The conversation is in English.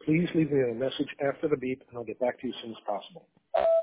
Please leave me a message after the beep, and I'll get back to you as soon as possible.